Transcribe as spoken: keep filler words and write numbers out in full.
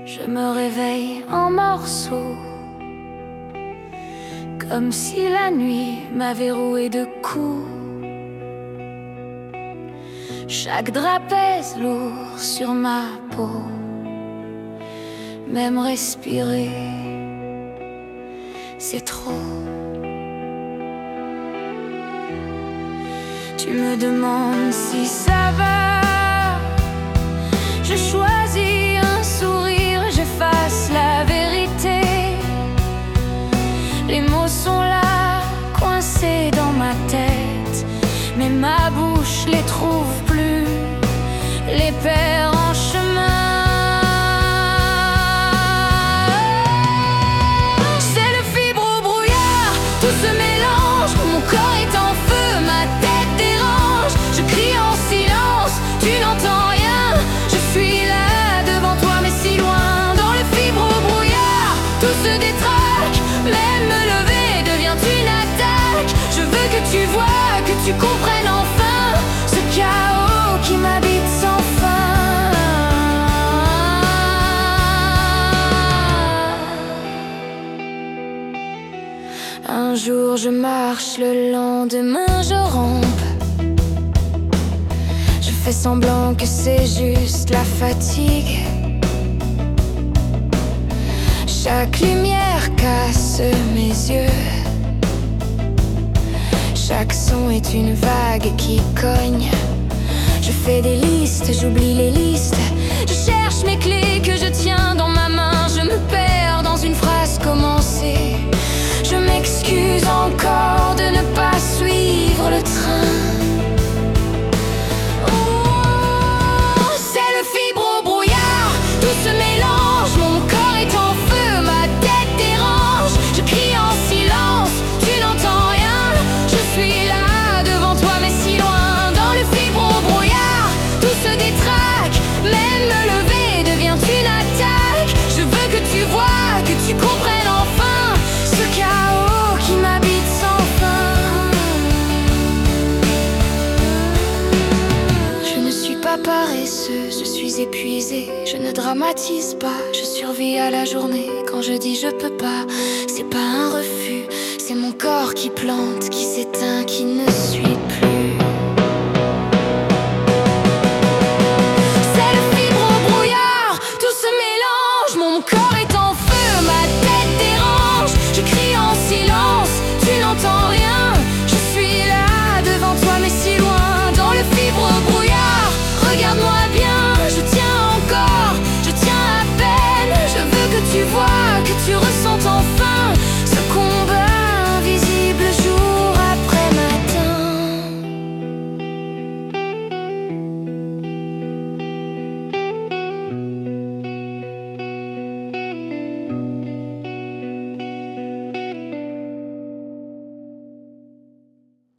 Je me réveille en morceaux, comme si la nuit m'avait roué de coups. Chaque drap pèse lourd sur ma peau, même respirer, c'est trop. Tu me demandes si ça va, je choisis un sourire, j'efface la vérité. Les mots sont là, coincés dans ma tête, mais ma bouche les trouve plus, les perd en chemin. C'est le fibre-brouillard, tout se mélange, mon corps est en feu, ma tête dérange. Je crie en silence, tu n'entends rien, je suis là devant toi mais si loin. Dans le fibre-brouillard, tout se détraque, même me lever devient une attaque. Je veux que tu vois, que tu comprennes enfin ce chaos qui m'habite sans fin. Un jour je marche, le lendemain je rampe. Je fais semblant que c'est juste la fatigue. Chaque lumière casse mes yeux, chaque son est une vague qui cogne. Je fais des listes, j'oublie les listes. Je cherche mes clés que je tiens dans ma main. Je me perds dans une phrase commencée. Je m'excuse encore de ne pas suivre le train. Oh, c'est le fibre-brouillard, tout se mélange, mon corps est en feu, ma tête dérange. Je crie en silence, tu n'entends rien, je suis là devant toi mais si loin. Dans le fibre-brouillard, tout se détraque, même me lever devient une attaque. Je veux que tu vois, que tu comprennes enfin ce chaos qui m'habite sans fin. Je ne suis pas paresseuse, je suis épuisée. Je ne dramatise pas, je survis à la journée. Quand je dis je peux pas, c'est pas un refus, c'est mon corps qui plante, qui s'éteint, qui ne suit plus. C'est le fibre-brouillard, tout se mélange, mon corps est en feu, ma tête dérange. Je crie en silence.